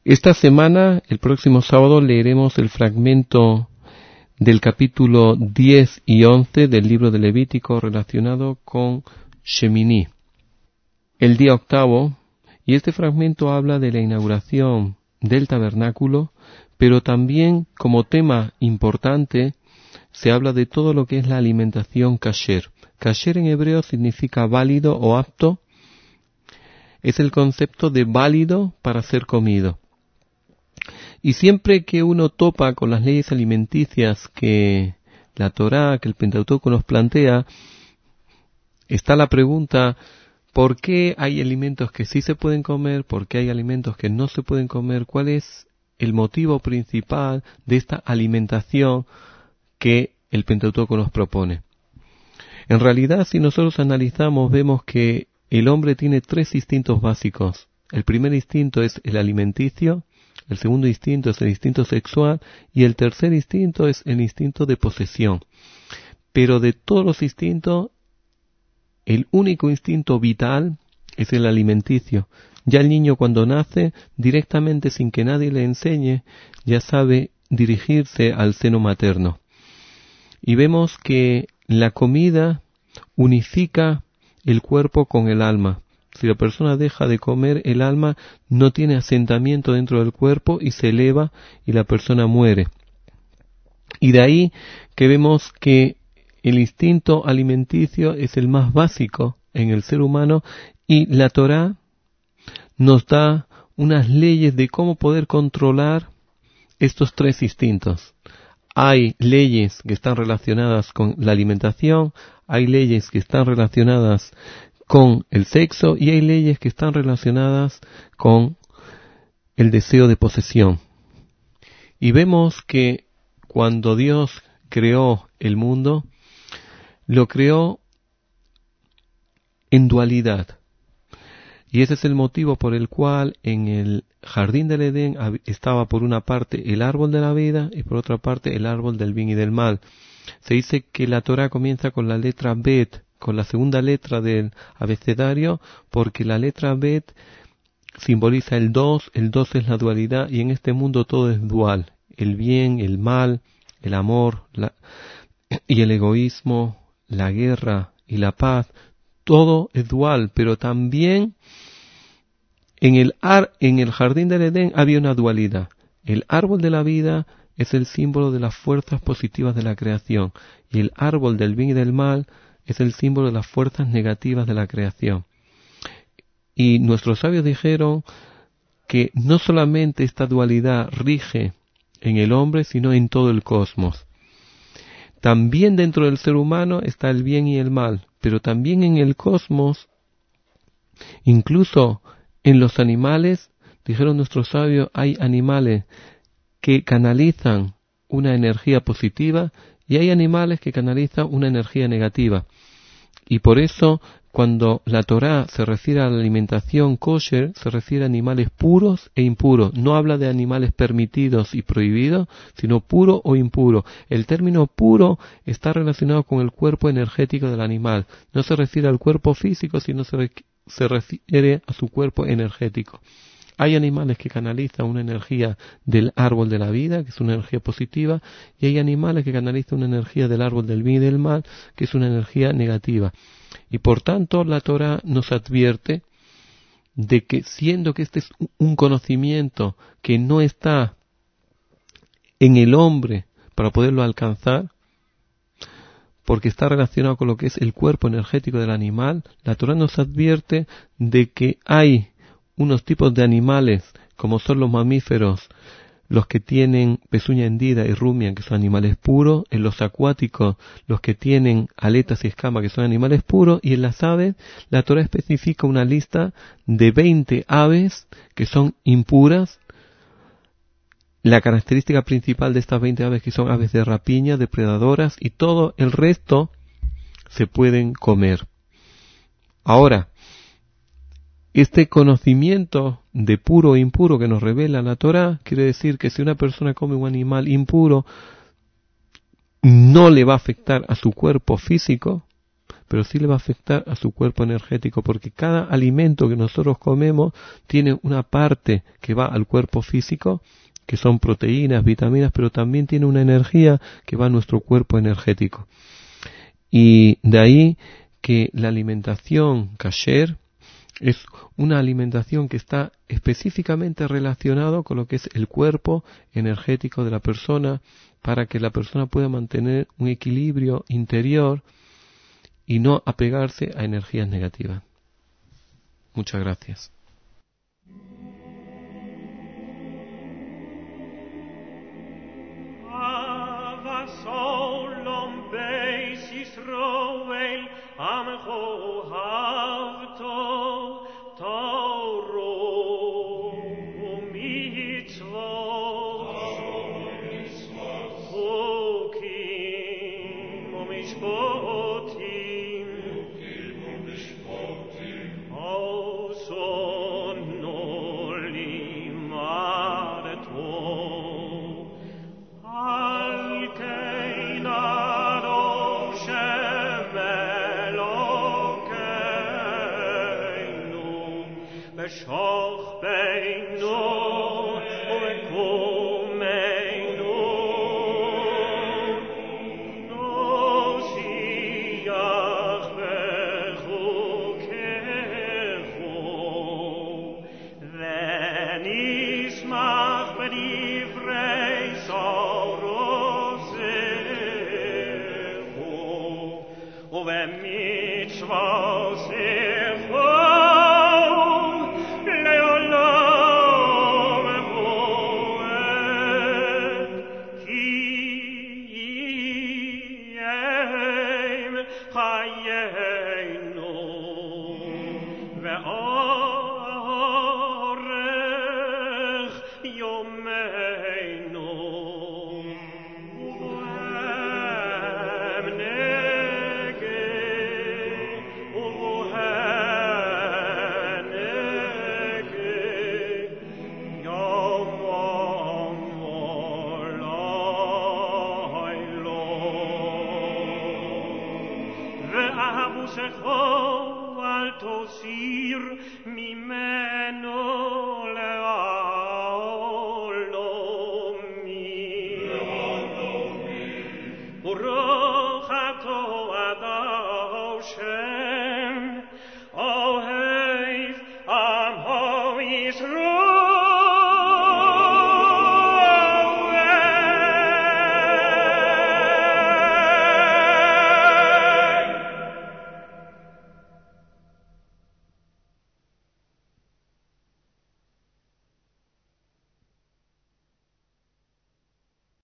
Esta semana, el próximo sábado, leeremos el fragmento del capítulo 10 y 11 del libro de Levítico relacionado con Shemini, el día octavo, y este fragmento habla de la inauguración del tabernáculo, pero también como tema importante se habla de todo lo que es la alimentación kasher. Kasher en hebreo significa válido o apto, es el concepto de válido para ser comido. Y siempre que uno topa con las leyes alimenticias que la Torá, que el Pentateuco nos plantea, está la pregunta: ¿por qué hay alimentos que sí se pueden comer? ¿Por qué hay alimentos que no se pueden comer? ¿Cuál es el motivo principal de esta alimentación que el Pentateuco nos propone? En realidad, si nosotros analizamos, vemos que el hombre tiene tres instintos básicos. El primer instinto es el alimenticio, el segundo instinto es el instinto sexual y el tercer instinto es el instinto de posesión. Pero de todos los instintos, el único instinto vital es el alimenticio. Ya el niño cuando nace, directamente sin que nadie le enseñe, ya sabe dirigirse al seno materno. Y vemos que la comida unifica el cuerpo con el alma. Si la persona deja de comer, el alma no tiene asentamiento dentro del cuerpo y se eleva y la persona muere. Y de ahí que vemos que el instinto alimenticio es el más básico en el ser humano y la Torá nos da unas leyes de cómo poder controlar estos tres instintos. Hay leyes que están relacionadas con la alimentación, hay leyes que están relacionadas con el sexo y hay leyes que están relacionadas con el deseo de posesión. Y vemos que cuando Dios creó el mundo, lo creó en dualidad. Y ese es el motivo por el cual en el jardín del Edén estaba por una parte el árbol de la vida y por otra parte el árbol del bien y del mal. Se dice que la Torá comienza con la letra Bet, con la segunda letra del abecedario, porque la letra Bet simboliza el dos es la dualidad y en este mundo todo es dual. El bien, el mal, el amor y el egoísmo, la guerra y la paz, todo es dual, pero también en el jardín del Edén había una dualidad. El árbol de la vida es el símbolo de las fuerzas positivas de la creación y el árbol del bien y del mal es el símbolo de las fuerzas negativas de la creación. Y nuestros sabios dijeron que no solamente esta dualidad rige en el hombre, sino en todo el cosmos. También dentro del ser humano está el bien y el mal, pero también en el cosmos, incluso en los animales, dijeron nuestros sabios, hay animales que canalizan una energía positiva y hay animales que canalizan una energía negativa. Y por eso, cuando la Torá se refiere a la alimentación kosher, se refiere a animales puros e impuros. No habla de animales permitidos y prohibidos, sino puro o impuro. El término puro está relacionado con el cuerpo energético del animal. No se refiere al cuerpo físico, sino se refiere a su cuerpo energético. Hay animales que canalizan una energía del árbol de la vida, que es una energía positiva, y hay animales que canalizan una energía del árbol del bien y del mal, que es una energía negativa. Y por tanto la Torá nos advierte de que siendo que este es un conocimiento que no está en el hombre para poderlo alcanzar, porque está relacionado con lo que es el cuerpo energético del animal, la Torá nos advierte de que hay unos tipos de animales, como son los mamíferos, los que tienen pezuña hendida y rumia, que son animales puros, en los acuáticos, los que tienen aletas y escamas, que son animales puros, y en las aves, la Torá especifica una lista de 20 aves que son impuras. La característica principal de estas 20 aves que son aves de rapiña, depredadoras, y todo el resto se pueden comer. Ahora, este conocimiento de puro e impuro que nos revela la Torá quiere decir que si una persona come un animal impuro, no le va a afectar a su cuerpo físico, pero sí le va a afectar a su cuerpo energético, porque cada alimento que nosotros comemos tiene una parte que va al cuerpo físico, que son proteínas, vitaminas, pero también tiene una energía que va a nuestro cuerpo energético. Y de ahí que la alimentación kasher es una alimentación que está específicamente relacionado con lo que es el cuerpo energético de la persona, para que la persona pueda mantener un equilibrio interior y no apegarse a energías negativas. Muchas gracias. Mi